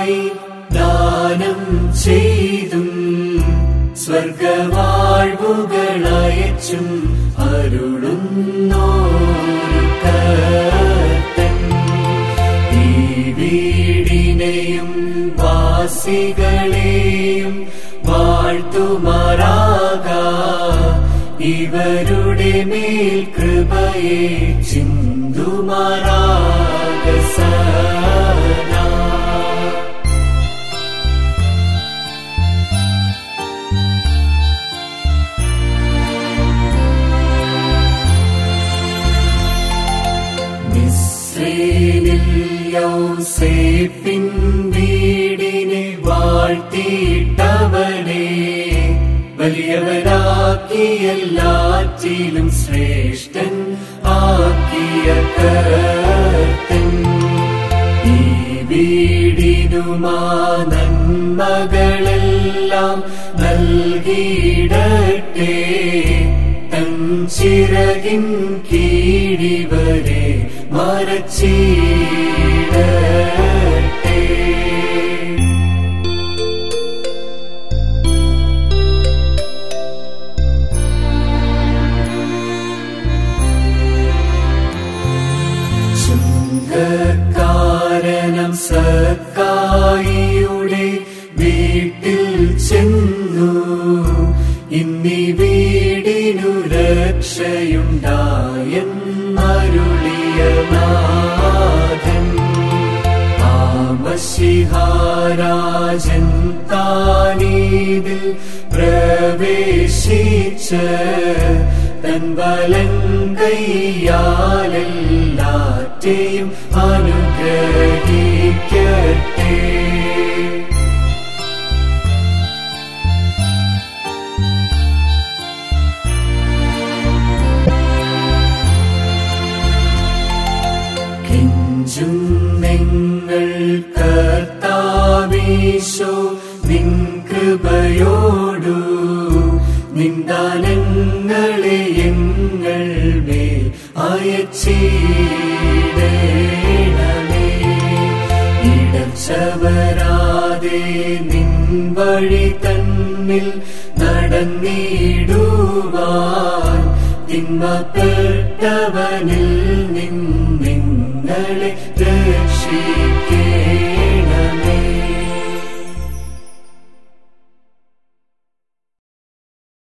നമുക്കായി ദാനം ചെയ്തും സ്വർഗവാഴ്വുകളയച്ചും അരുളുന്നോരു കർത്തൻ. ഈ വീടിനെയും വാസികളെയും വാഴ്ത്തുമാറാക. ഇവരുടെ മേൽ കൃപയെ ചിന്തുമാറാക സദാ. മിസ്രയീമിൽ യൗസേപ്പിൻ വീടിനെ വാഴ്ത്തിയിട്ടവനെ വലിയവനാക്കി എല്ലാറ്റിലും ശ്രേഷ്ഠൻ ആക്കിയ കർത്തൻ. ഈ വീടിനുമാ നന്മകളെല്ലാം നൽകിയിടട്ടെ. തൻ ചിറകിൻ കീഴിവരെ മറച്ചിടട്ടെ. ചുങ്കക്കാരനം സക്കായിയുടെ വീട്ടിൽ ചെന്നു. ഇന്നീ വീടിനു രക്ഷയുണ്ടായെന്നരുളിയ നാഥൻ. ആ മശിഹാരാജൻ താനീതിൽ പ്രവേശിച്ച തൻ വലങ്കൈയാലെല്ലാറ്റെയും അനുഗ്രഹിക്കട്ടെ. കെഞ്ചും നിങ്ങൾ കർത്താവീശോ നിൻ കൃപയോടു നിന്ദാനങ്ങളെ എങ്ങൾ മേൽ അയച്ചിടണമേ. ഇടച്ചവരാതെ നിൻ വഴി തന്നിൽ നടന്നിടുവാൻ തിന്മപ്പെട്ടവനിൽ നിങ്ങളെ